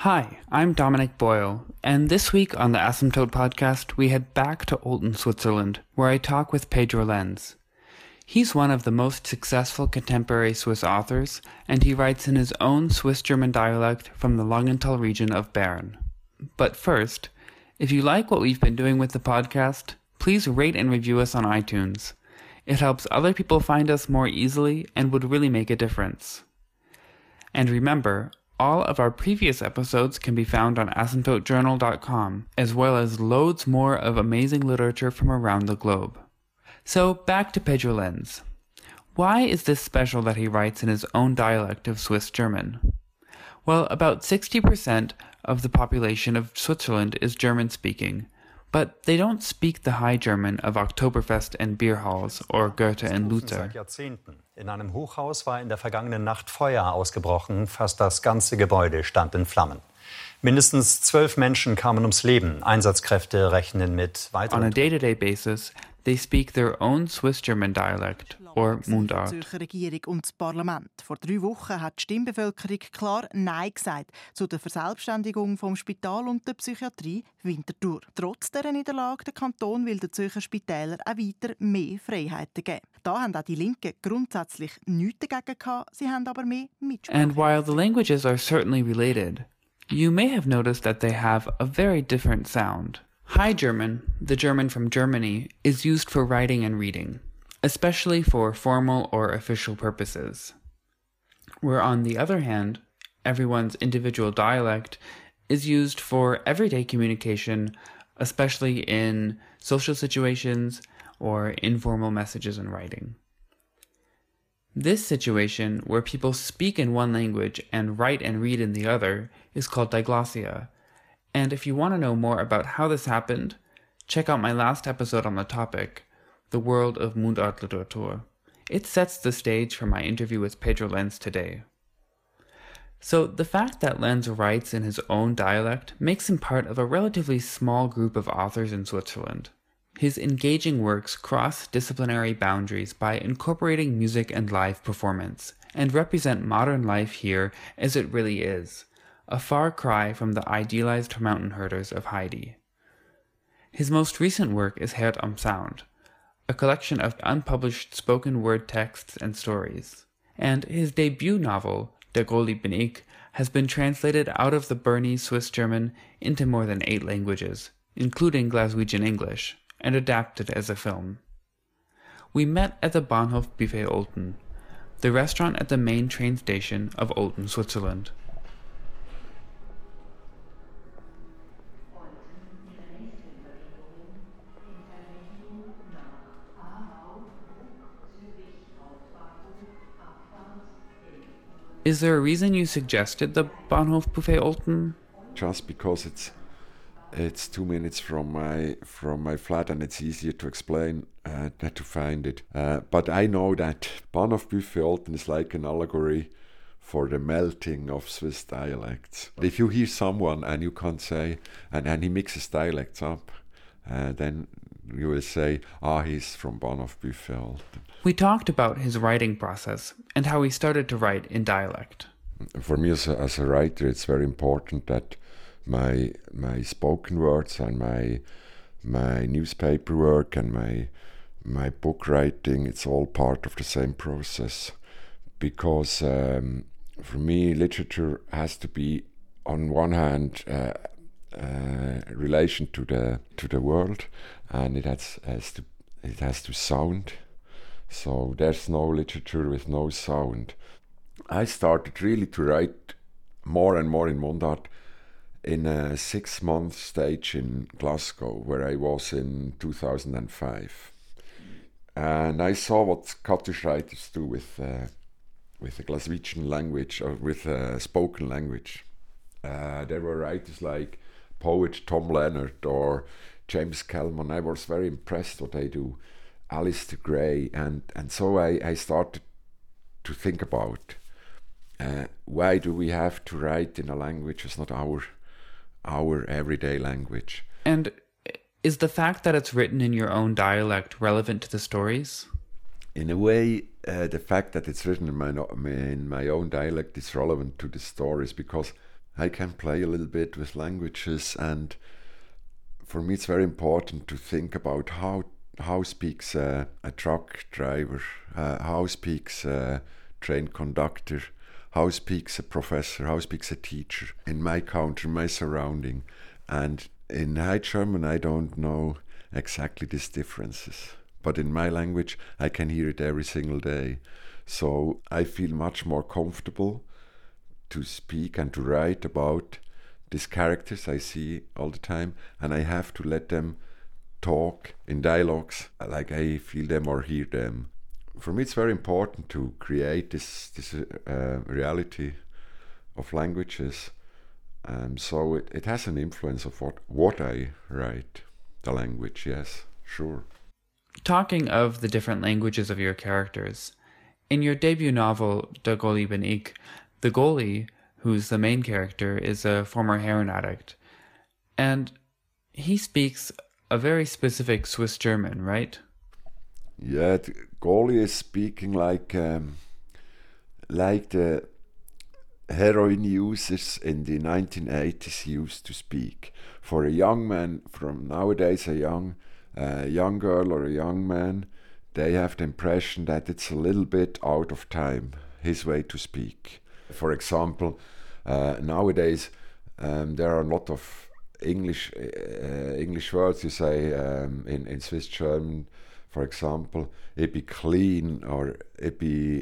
Hi, I'm Dominic Boyle, and this week on the Asymptote podcast, we head back to Olten, Switzerland, where I talk with Pedro Lenz. He's one of the most successful contemporary Swiss authors, and he writes in his own Swiss-German dialect from the Langenthal region of Bern. But first, if you like what we've been doing with the podcast, please rate and review us on iTunes. It helps other people find us more easily and would really make a difference. And remember, all of our previous episodes can be found on asymptotejournal.com, as well as loads more of amazing literature from around the globe. So back to Pedro Lenz. Why is this special that he writes in his own dialect of Swiss German? Well, about 60% of the population of Switzerland is German-speaking, but they don't speak the High German of Oktoberfest and beer halls or Goethe and Luther. In einem Hochhaus war in der vergangenen Nacht Feuer ausgebrochen. Fast das ganze Gebäude stand in Flammen. Mindestens 12 Menschen kamen ums Leben. Einsatzkräfte rechnen mit weiteren... On a day-to-day basis, they speak their own Swiss-German dialect, or Mundart. Die Zürcher Regierung und das Parlament. Vor 3 Wochen hat die Stimmbevölkerung klar Nein gesagt zu der Verselbstständigung vom Spital und der Psychiatrie Winterthur. Trotz dieser Niederlage, der Kanton will den Zürcher Spitälern auch weiter mehr Freiheiten geben. Da haben auch die Linken grundsätzlich nichts dagegen gehabt, sie haben aber mehr Mitsprache. And while the languages are certainly related, you may have noticed that they have a very different sound. High German, the German from Germany, is used for writing and reading, especially for formal or official purposes. Where on the other hand, everyone's individual dialect is used for everyday communication, especially in social situations or informal messages and writing. This situation, where people speak in one language and write and read in the other, is called diglossia. And if you want to know more about how this happened, check out my last episode on the topic, The World of Mundartliteratur. It sets the stage for my interview with Pedro Lenz today. So the fact that Lenz writes in his own dialect makes him part of a relatively small group of authors in Switzerland. His engaging works cross disciplinary boundaries by incorporating music and live performance, and represent modern life here as it really is, a far cry from the idealized mountain herders of Heidi. His most recent work is Herd am Sound, a collection of unpublished spoken word texts and stories. And his debut novel, Der Goldie bin ich, has been translated out of the Bernese Swiss German into more than 8 languages, including Glaswegian English, and adapted as a film. We met at the Bahnhof Buffet Olten, the restaurant at the main train station of Olten, Switzerland. Is there a reason you suggested the Bahnhof Buffet Olten? Just because it's 2 minutes from my flat and it's easier to explain than to find it. But I know that Bahnhof Buffet Olten is like an allegory for the melting of Swiss dialects. If you hear someone and you can't say, and he mixes dialects up, then you will say, he's from Bahnhof Buffet Olten. We talked about his writing process and how he started to write in dialect. For me as a writer, it's very important that my spoken words and my newspaper work and my book writing, it's all part of the same process. Because for me, literature has to be, on one hand, relation to the world, and it has to sound. So there's no literature with no sound. I started really to write more and more in Mundart in a 6-month stage in Glasgow, where I was in 2005. And I saw what Scottish writers do with the Glaswegian language, or with spoken language. There were writers like poet Tom Leonard or James Kelman. I was very impressed what they do. Alistair Gray, and so I started to think about why do we have to write in a language that's not our everyday language. And is the fact that it's written in your own dialect relevant to the stories? In a way, the fact that it's written in my own dialect is relevant to the stories, because I can play a little bit with languages, and for me it's very important to think about how speaks a truck driver, how speaks a train conductor, how speaks a professor, how speaks a teacher in my country, my surrounding. And in High German I don't know exactly these differences, but in my language I can hear it every single day. So I feel much more comfortable to speak and to write about these characters I see all the time, and I have to let them talk in dialogues like I feel them or hear them. For me it's very important to create this reality of languages, so it has an influence of what I write, the language, yes, sure. Talking of the different languages of your characters, in your debut novel, Der Goalie bin ich, the goalie, who's the main character, is a former heroin addict. And he speaks a very specific Swiss German, right? Yeah, the goalie is speaking like the heroin users in the 1980s used to speak. For a young man, from nowadays a young girl or a young man, they have the impression that it's a little bit out of time, his way to speak. For example, nowadays there are a lot of English words you say in Swiss German. For example, ich bin clean or ich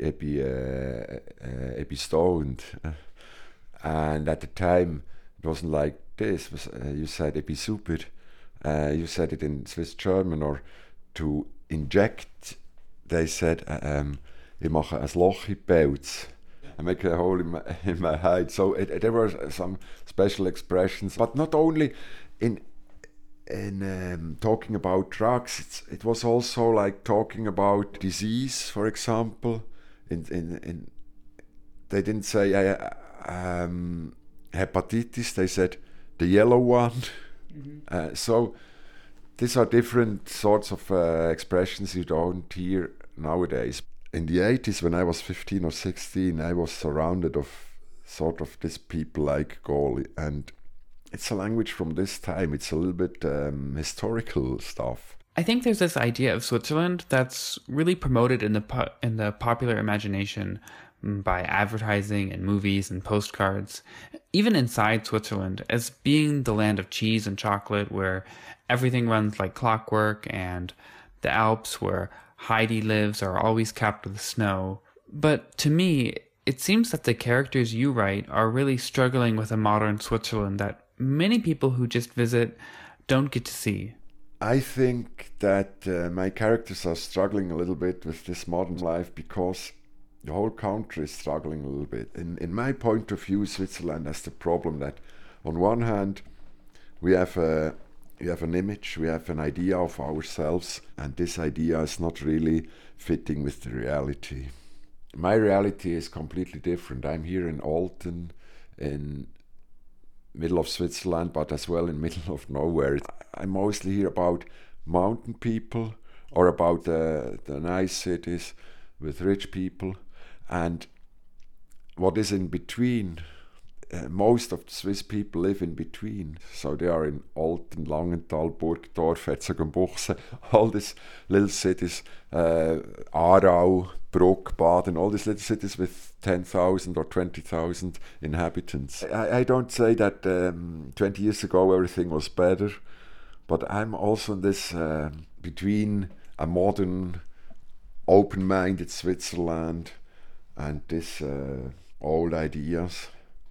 bin stoned. And at the time it wasn't like this. You said ich bin super. You said it in Swiss German. Or to inject, they said ich mache ein Loch in die Pelz. I make a hole in my hide. So there were some special expressions, but not only in talking about drugs. It was also like talking about disease, for example. In they didn't say hepatitis. They said the yellow one. Mm-hmm. So these are different sorts of expressions you don't hear nowadays. In the 80s, when I was 15 or 16, I was surrounded of sort of these people like goalie, and it's a language from this time. It's a little bit historical stuff. I think there's this idea of Switzerland that's really promoted in the popular imagination by advertising and movies and postcards, even inside Switzerland, as being the land of cheese and chocolate, where everything runs like clockwork, and the Alps, where Heidi lives, are always capped with snow. But to me, it seems that the characters you write are really struggling with a modern Switzerland that many people who just visit don't get to see. I think that my characters are struggling a little bit with this modern life because the whole country is struggling a little bit. In my point of view, Switzerland has the problem that on one hand we have an image, we have an idea of ourselves, and this idea is not really fitting with the reality. My reality is completely different. I'm here in Olten, in middle of Switzerland, but as well in middle of nowhere. I mostly hear about mountain people or about the nice cities with rich people, and what is in between. Most of the Swiss people live in between, so they are in Olten, Langenthal, Burgdorf, Herzogenbuchsee, all these little cities, Aarau, Bruck, Baden, all these little cities with 10,000 or 20,000 inhabitants. I don't say that 20 years ago everything was better, but I'm also in this between a modern, open-minded Switzerland and this old ideas.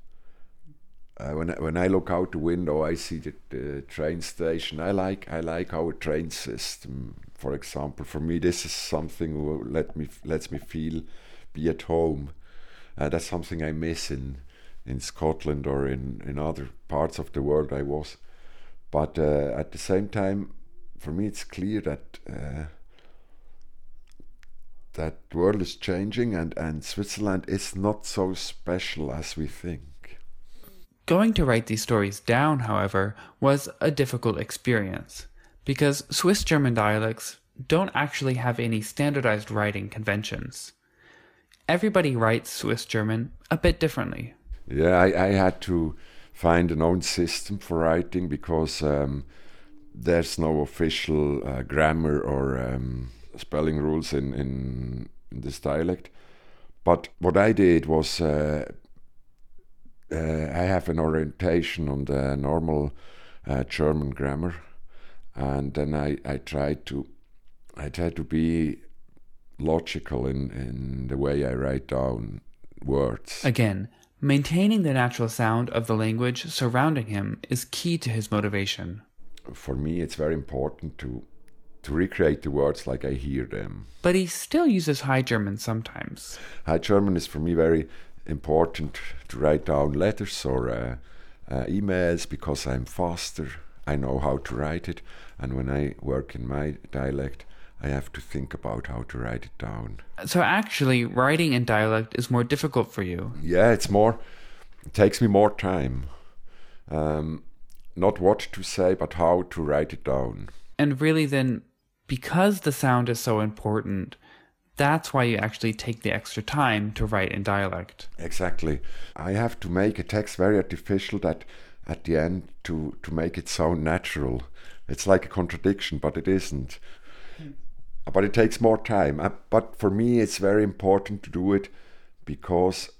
When I look out the window, I see the train station. I like our train system. For example, for me, this is something that lets me be at home. That's something I miss in Scotland or in other parts of the world I was. But at the same time, for me, it's clear that that the world is changing, and Switzerland is not so special as we think. Going to write these stories down, however, was a difficult experience, because Swiss German dialects don't actually have any standardized writing conventions. Everybody writes Swiss German a bit differently. Yeah, I had to find an own system for writing because there's no official grammar or spelling rules in this dialect. But what I did was I have an orientation on the normal German grammar, and then I try to be logical in the way I write down words. Again, maintaining the natural sound of the language surrounding him is key to his motivation. For me, it's very important to recreate the words like I hear them. But he still uses High German sometimes. High German is for me very important to write down letters or emails because I'm faster. I know how to write it, and when I work in my dialect, I have to think about how to write it down. So actually, writing in dialect is more difficult for you. Yeah, it takes me more time. Not what to say, but how to write it down. And really then, because the sound is so important, that's why you actually take the extra time to write in dialect. Exactly. I have to make a text very artificial that at the end to make it sound natural. It's like a contradiction, but it isn't. But it takes more time. But for me, it's very important to do it because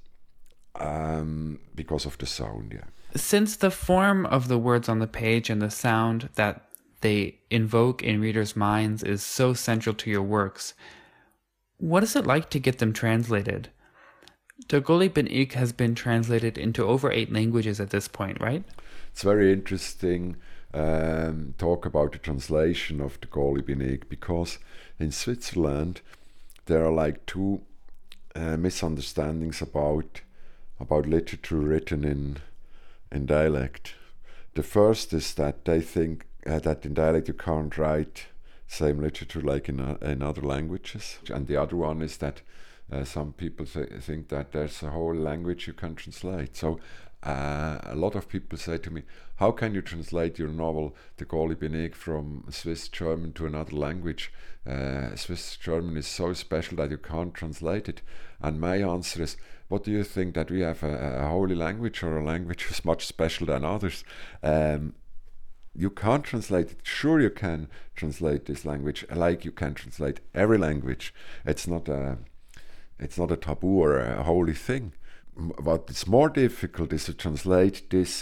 of the sound, yeah. Since the form of the words on the page and the sound that they invoke in readers' minds is so central to your works, what is it like to get them translated? Der Gully bin ich has been translated into over 8 languages at this point, right? It's very interesting talk about the translation of Der Gully bin ich, because in Switzerland there are like 2 misunderstandings about literature written in dialect. The first is that they think that in dialect you can't write same literature like in other languages, and the other one is that some people think that there's a whole language you can translate. So a lot of people say to me, how can you translate your novel Der Gully bin ich from Swiss German to another language? Swiss German is so special that you can't translate it. And my answer is, what do you think, that we have a holy language or a language is much special than others? You can't translate it. Sure, you can translate this language like you can translate every language. It's not a taboo or a holy thing. What is more difficult is to translate this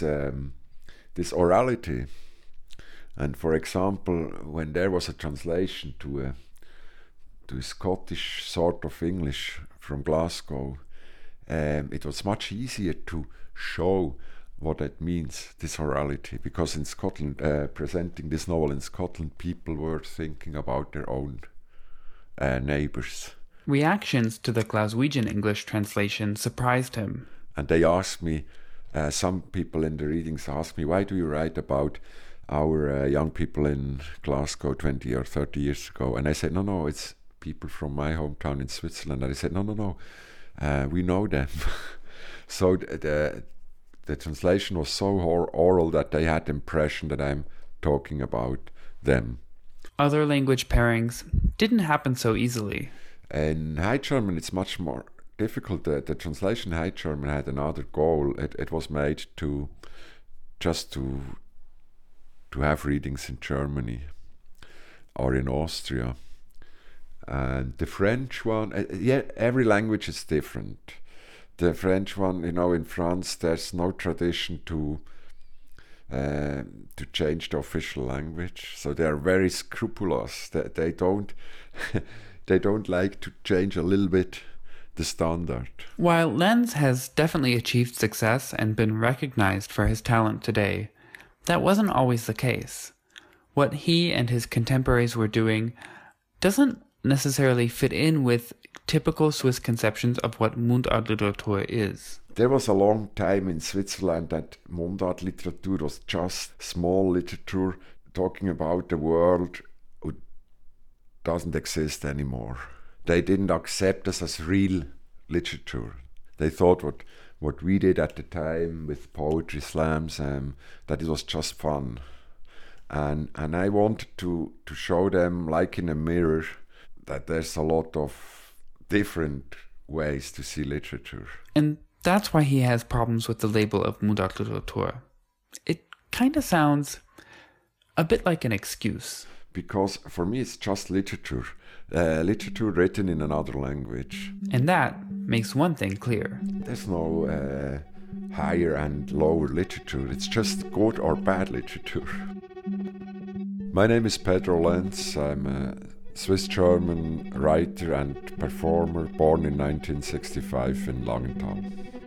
orality. And for example, when there was a translation to a Scottish sort of English from Glasgow, it was much easier to show what that means, this orality, because in Scotland, presenting this novel in Scotland, people were thinking about their own neighbours. Reactions to the Glaswegian English translation surprised him. And they asked me, some people in the readings asked me, why do you write about our young people in Glasgow 20 or 30 years ago? And I said, no, it's people from my hometown in Switzerland. And I said, no, we know them. So the translation was so oral that they had the impression that I'm talking about them. Other language pairings didn't happen so easily. In High German, it's much more difficult. The translation in High German had another goal. It was made to have readings in Germany or in Austria. And the French one, every language is different. The French one, in France, there's no tradition to change the official language, so they are very scrupulous. They don't they don't like to change a little bit the standard. While Lenz has definitely achieved success and been recognized for his talent today, that wasn't always the case. What he and his contemporaries were doing doesn't necessarily fit in with typical Swiss conceptions of what Mundartliteratur is. There was a long time in Switzerland that Mundartliteratur was just small literature talking about the world who doesn't exist anymore. They didn't accept us as real literature. They thought what we did at the time with poetry slams, that it was just fun. And I wanted to show them, like in a mirror, that there's a lot of different ways to see literature. And that's why he has problems with the label of Mundartliteratur. It kind of sounds a bit like an excuse. Because for me it's just literature. Literature written in another language. And that makes one thing clear. There's no higher and lower literature. It's just good or bad literature. My name is Pedro Lenz. I'm a Swiss-German writer and performer born in 1965 in Langenthal.